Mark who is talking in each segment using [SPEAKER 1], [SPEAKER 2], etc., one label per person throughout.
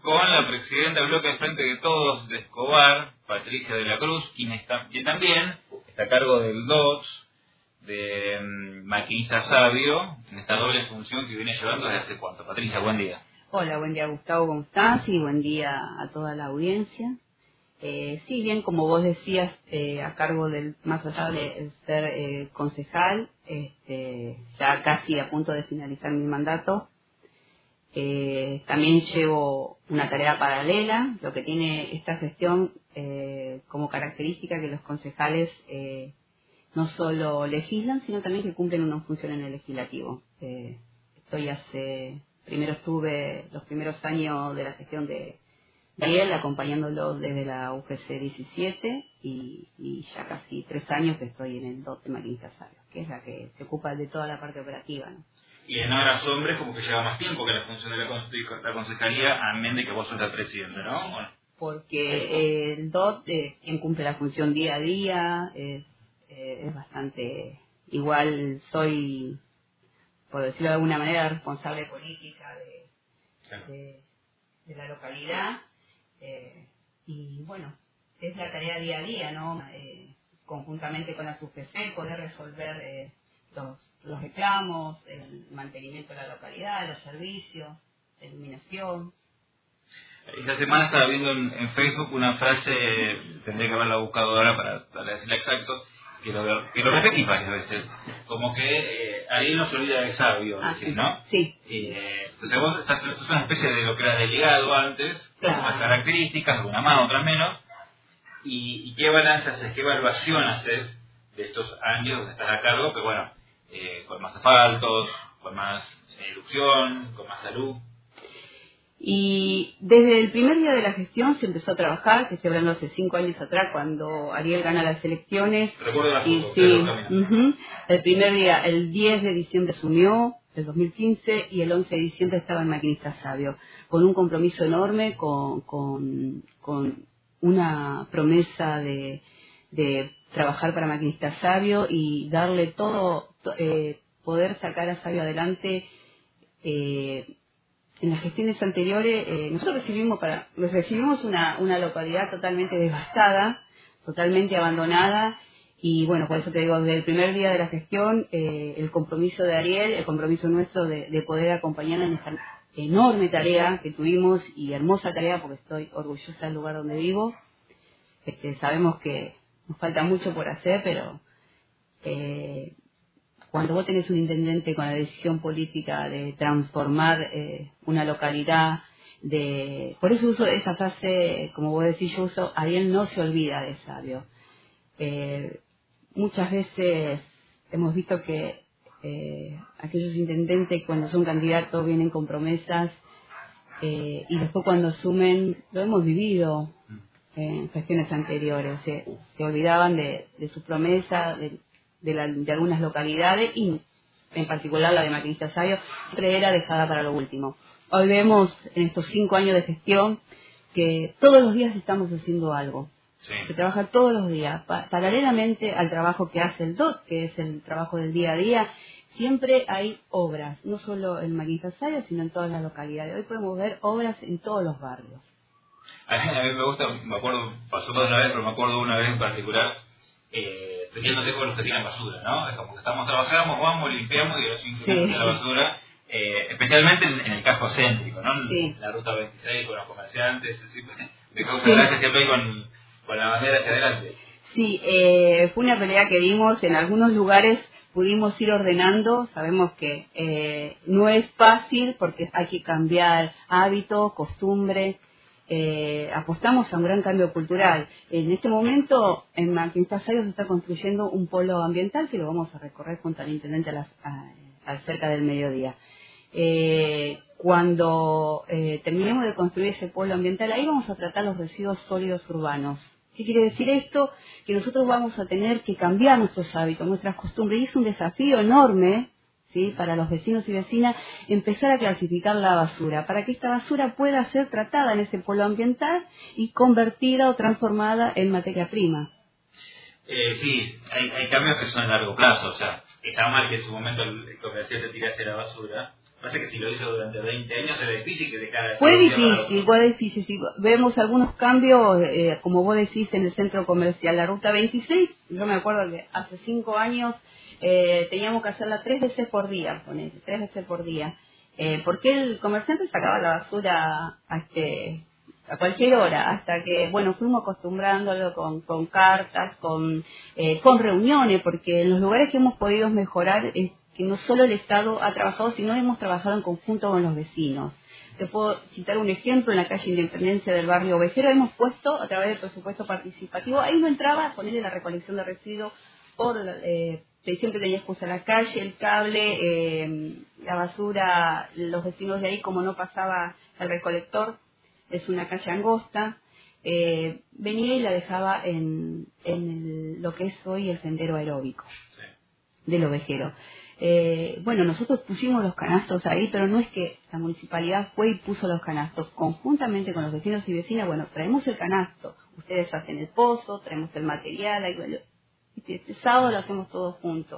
[SPEAKER 1] con la presidenta del bloque de Frente de Todos de Escobar, Patricia de la Cruz, quien también está a cargo del DOTS, de maquinista sabio, en esta doble función que viene llevando desde hace cuánto. Patricia, buen día.
[SPEAKER 2] Hola, buen día Gustavo, ¿cómo estás? Y buen día a toda la audiencia. Sí, bien, como vos decías, a cargo del, más allá de ser concejal, ya casi a punto de finalizar mi mandato, también llevo una tarea paralela. Lo que tiene esta gestión como característica que los concejales no solo legislan, sino también que cumplen una función en el legislativo. Primero estuve los primeros años de la gestión de Ariel, acompañándolo desde la UGC 17 y ya casi 3 años que estoy en el DOT de Maquinista Sabio, que es la que se ocupa de toda la parte operativa, ¿no?
[SPEAKER 1] Y en Horas Hombres como que lleva más tiempo que la función de la concejalía, amén de que vos sos la presidenta, ¿no? Bueno.
[SPEAKER 2] Porque el DOT quien cumple la función día a día, es bastante... Igual soy, por decirlo de alguna manera, responsable política de la localidad. Y bueno, es la tarea día a día, ¿no? Conjuntamente con la UGC, poder resolver los reclamos, el mantenimiento de la localidad, los servicios, la iluminación.
[SPEAKER 1] Esta semana estaba viendo en Facebook una frase, tendría que haberla buscado ahora para decirla exacto, que lo repetí varias veces, como que Ariel no se olvida de sabio, decís, ¿no?
[SPEAKER 2] Sí.
[SPEAKER 1] Entonces vos sos una especie de lo que era delegado antes,
[SPEAKER 2] claro,
[SPEAKER 1] con más características, alguna más, otras menos, y qué balance haces, qué evaluación haces de estos años donde estás a cargo, pero bueno, con más asfaltos, con más erupción, con más salud.
[SPEAKER 2] Y desde el primer día de la gestión se empezó a trabajar, que estoy hablando hace 5 años atrás, cuando Ariel gana las elecciones.
[SPEAKER 1] Recuerdo la foto,
[SPEAKER 2] sí, el primer día, el 10 de diciembre asumió, el 2015, y el 11 de diciembre estaba en Maquinista Sabio, con un compromiso enorme, con una promesa de trabajar para Maquinista Sabio y darle todo, poder sacar a Sabio adelante. En las gestiones anteriores, nosotros recibimos una localidad totalmente devastada, totalmente abandonada, y bueno, por eso te digo, desde el primer día de la gestión, el compromiso de Ariel, el compromiso nuestro de poder acompañar en esta enorme tarea que tuvimos, y hermosa tarea, porque estoy orgullosa del lugar donde vivo. Sabemos que nos falta mucho por hacer, pero cuando vos tenés un intendente con la decisión política de transformar una localidad, por eso uso esa frase, como vos decís, yo uso, Ariel no se olvida de sabio. Muchas veces hemos visto que aquellos intendentes cuando son candidatos vienen con promesas y después cuando asumen, lo hemos vivido en gestiones anteriores, se olvidaban de su promesa, de algunas localidades, y en particular la de Maquinista Sabio siempre era dejada para lo último. Hoy vemos en estos 5 años de gestión que todos los días estamos haciendo algo.
[SPEAKER 1] Sí.
[SPEAKER 2] Se trabaja todos los días, paralelamente al trabajo que hace el DOT, que es el trabajo del día a día. Siempre hay obras, no solo en Maquinista Sabio, sino en todas las localidades. Hoy podemos ver obras en todos los barrios.
[SPEAKER 1] A mí me gusta, me acuerdo, pasó más de una vez, pero me acuerdo una vez en particular, teniéndote con los que tiran basura, ¿no? Es como que trabajamos, vamos, limpiamos y los incluimos de la basura, especialmente en el casco céntrico, ¿no?
[SPEAKER 2] Sí.
[SPEAKER 1] La ruta 26 con los comerciantes, me causa gracia siempre ahí con la bandera hacia adelante.
[SPEAKER 2] Sí, fue una pelea que dimos. En algunos lugares pudimos ir ordenando. Sabemos que no es fácil porque hay que cambiar hábitos, costumbres. Apostamos a un gran cambio cultural. En este momento en Maquinista Sabio se está construyendo un polo ambiental que lo vamos a recorrer junto al intendente cerca del mediodía. Cuando terminemos de construir ese polo ambiental, ahí vamos a tratar los residuos sólidos urbanos. ¿Qué quiere decir esto? Que nosotros vamos a tener que cambiar nuestros hábitos, nuestras costumbres, y es un desafío enorme, ¿sí?, para los vecinos y vecinas, empezar a clasificar la basura, para que esta basura pueda ser tratada en ese polo ambiental y convertida o transformada en materia prima.
[SPEAKER 1] Sí, hay cambios que son a largo plazo, o sea, está mal que en su momento el comerciante tirase la basura, Pasa que si lo hizo durante 20 años era difícil que dejara...
[SPEAKER 2] Fue difícil. Si vemos algunos cambios, como vos decís, en el centro comercial. La ruta 26, yo me acuerdo que hace 5 años teníamos que hacerla 3 veces por día, porque el comerciante sacaba la basura a cualquier hora, hasta que, bueno, fuimos acostumbrándolo con cartas, con reuniones, porque en los lugares que hemos podido mejorar es que no solo el Estado ha trabajado, sino hemos trabajado en conjunto con los vecinos. Te puedo citar un ejemplo: en la calle Independencia del barrio Ovejero hemos puesto, a través del presupuesto participativo, ahí no entraba a ponerle la recolección de residuos siempre tenías que usar la calle, el cable, la basura, los vecinos de ahí, como no pasaba el recolector, es una calle angosta, venía y la dejaba en lo que es hoy el sendero aeróbico del Ovejero. Bueno, nosotros pusimos los canastos ahí, pero no es que la municipalidad fue y puso los canastos. Conjuntamente con los vecinos y vecinas, bueno, traemos el canasto, ustedes hacen el pozo, traemos el material, este sábado lo hacemos todos juntos.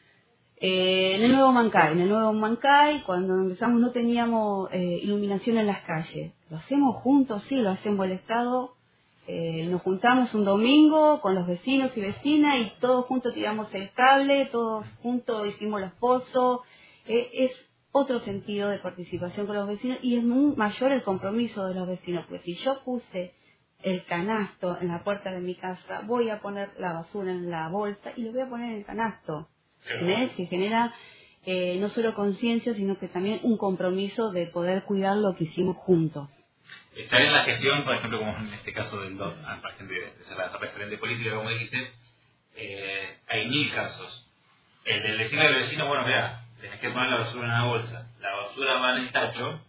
[SPEAKER 2] En el Nuevo Mancay, cuando empezamos no teníamos iluminación en las calles. Lo hacemos juntos, sí, lo hacemos el Estado. Nos juntamos un domingo con los vecinos y vecinas y todos juntos tiramos el cable, todos juntos hicimos los pozos. Es otro sentido de participación con los vecinos y es muy mayor el compromiso de los vecinos, porque si yo puse el canasto en la puerta de mi casa, voy a poner la basura en la bolsa y lo voy a poner en el canasto. Se genera no solo conciencia, sino que también un compromiso de poder cuidar lo que hicimos juntos.
[SPEAKER 1] Estar en la gestión, por ejemplo, como en este caso del DOT, para gente de ser la referente política, como dijiste, hay 1000 casos. El del decirle al vecino, bueno, mira, tenés que poner la basura en una bolsa, la basura va en el tacho,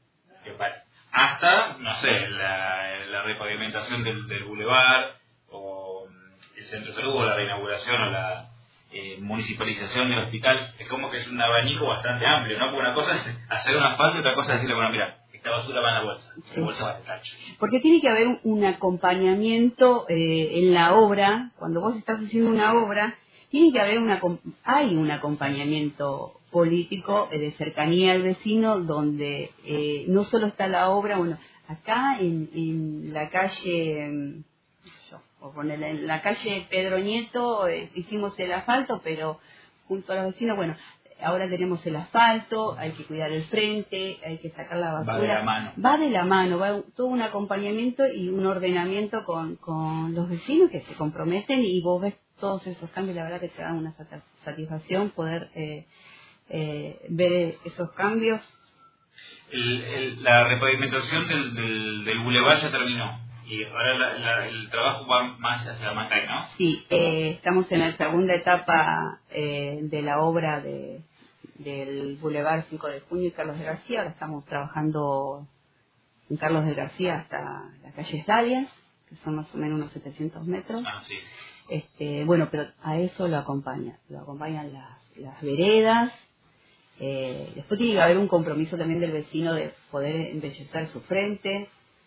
[SPEAKER 1] hasta, no sé, la repavimentación del bulevar, o el centro de salud, o la reinauguración, o la municipalización del hospital. Es como que es un abanico bastante amplio, ¿no? Porque una cosa es hacer un asfalto y otra cosa es decirle, bueno, mira, esta basura va en la bolsa,
[SPEAKER 2] sí.
[SPEAKER 1] La bolsa va en el tacho.
[SPEAKER 2] Porque tiene que haber un acompañamiento en la obra. Cuando vos estás haciendo una obra, tiene que haber hay un acompañamiento político de cercanía al vecino, donde no solo está la obra. Bueno, acá en la calle, en la calle Pedro Nieto hicimos el asfalto, pero junto a los vecinos, bueno, ahora tenemos el asfalto, hay que cuidar el frente, hay que sacar la basura. Va de la mano, va todo un acompañamiento y un ordenamiento con los vecinos que se comprometen, y vos ves todos esos cambios. La verdad que te da una satisfacción poder ver esos cambios.
[SPEAKER 1] La repavimentación del bulevar ya terminó y ahora el trabajo va más hacia la Mancay, ¿no?
[SPEAKER 2] Sí, estamos en la segunda etapa de la obra del Boulevard 5 de Junio y Carlos de García. Ahora estamos trabajando en Carlos de García hasta la calle Dalias, que son más o menos unos 700 metros.
[SPEAKER 1] Ah, sí.
[SPEAKER 2] Bueno, pero a eso lo acompañan las veredas. Después tiene que haber un compromiso también del vecino de poder embellecer su frente,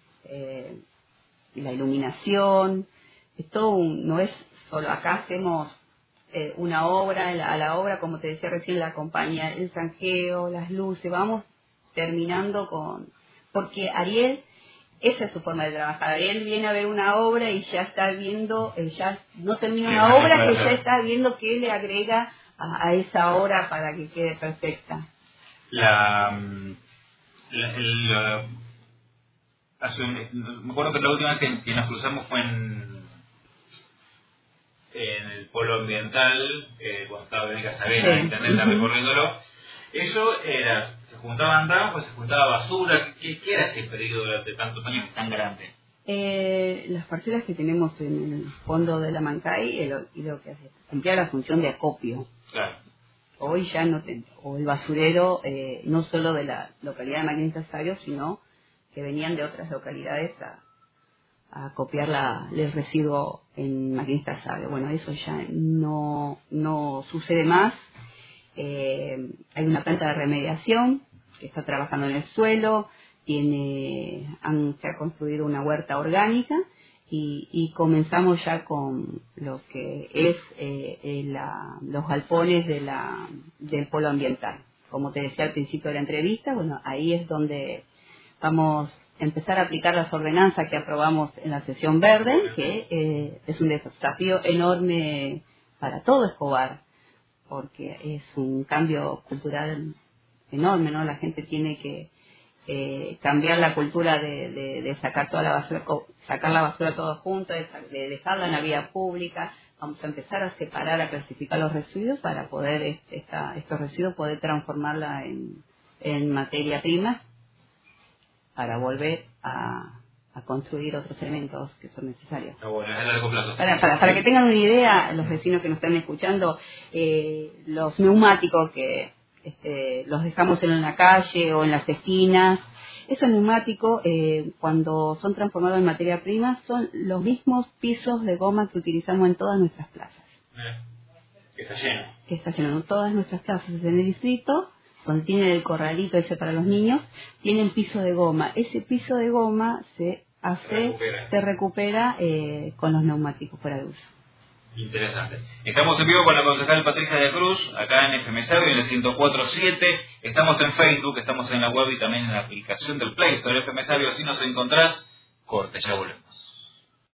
[SPEAKER 2] la iluminación. Esto no es solo acá hacemos una obra, a la obra, como te decía recién, la acompaña el zanjeo, las luces. Vamos terminando porque Ariel, esa es su forma de trabajar. Ariel viene a ver una obra y ya está viendo, ya no termina una obra, que ya está viendo qué le agrega a esa obra para que quede perfecta.
[SPEAKER 1] Me acuerdo que la última vez que nos cruzamos fue en el polo ambiental, cuando estaba Verónica Sabela, intendente, recorriéndolo. Eso era, se juntaban trabajos, se juntaba basura. ¿Qué era ese periodo durante tantos años tan grande?
[SPEAKER 2] Las parcelas que tenemos en el fondo de la Mancay, y lo que hace, cumplía la función de acopio.
[SPEAKER 1] Claro.
[SPEAKER 2] Hoy ya no o el basurero, no solo de la localidad de Maquinista Sabio, sino que venían de otras localidades a copiar el residuo en Maquinista Sabio. Bueno, eso ya no sucede más. Hay una planta de remediación que está trabajando en el suelo, se ha construido una huerta orgánica, y comenzamos ya con lo que es los galpones del polo ambiental. como te decía al principio de la entrevista, bueno, ahí es donde vamos a empezar a aplicar las ordenanzas que aprobamos en la sesión verde, que es un desafío enorme para todo Escobar, porque es un cambio cultural enorme, ¿no? La gente tiene que cambiar la cultura de sacar toda la basura, sacar la basura todos juntos, de dejarla en la vía pública. Vamos a empezar a separar, a clasificar los residuos para poder estos residuos poder transformarla en materia prima para volver a construir otros elementos que son necesarios.
[SPEAKER 1] Bueno, es a largo plazo.
[SPEAKER 2] Para que tengan una idea, los vecinos que nos están escuchando, los neumáticos que los dejamos en la calle o en las esquinas, esos neumáticos, cuando son transformados en materia prima, son los mismos pisos de goma que utilizamos en todas nuestras plazas.
[SPEAKER 1] Que está lleno. Que está lleno.
[SPEAKER 2] En todas nuestras plazas en el distrito, donde tienen el corralito ese para los niños, tienen piso de goma. Ese piso de goma se recupera con los neumáticos fuera de uso.
[SPEAKER 1] Interesante. Estamos en vivo con la concejal Patricia de Cruz, acá en FM Sabio, en el 104.7. Estamos en Facebook, estamos en la web y también en la aplicación del Play Store FM Sabio. Si nos encontrás, corte, ya volvemos.